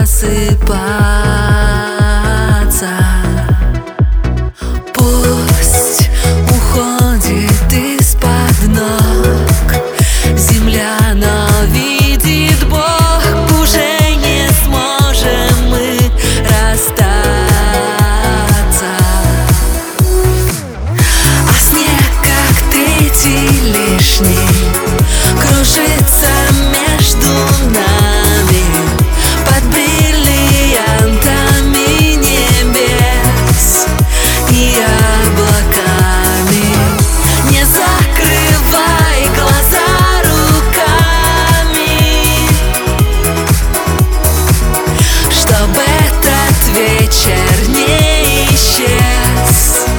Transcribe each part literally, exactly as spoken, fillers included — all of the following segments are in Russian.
просыпаться. Пусть уходит из-под ног земля, но видит Бог, уже не сможем мы расстаться. А снег, как третий лишний, кружится между нами под бриллиантами небес и облаками. Не закрывай глаза руками, чтобы этот вечер не исчез.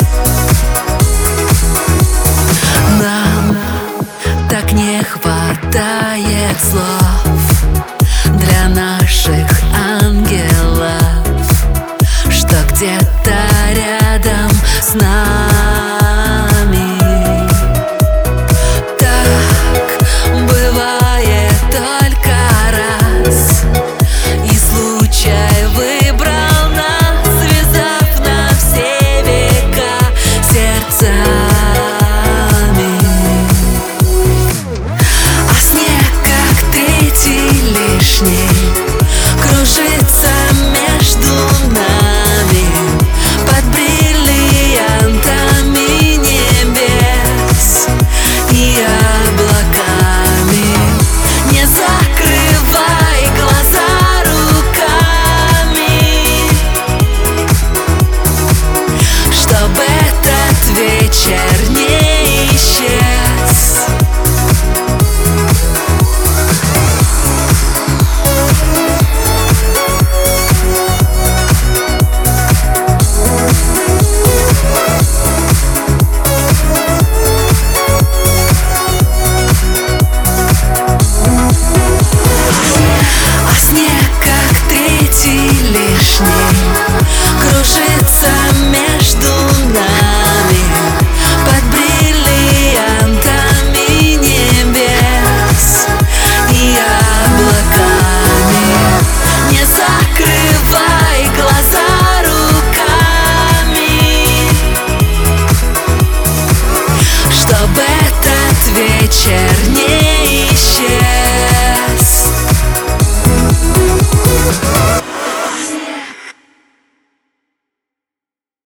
Нам так не хватает слов для наших ангелов, что где-то рядом с нами. Так бывает только раз, и случай выбрал нас, связав на все века сердцами. А снег, как третий лишний, кружится между нами под бриллиантами небес и облаками. Не закрывай глаза руками, чтобы этот вечер не исчез. А снег, как третий лишний,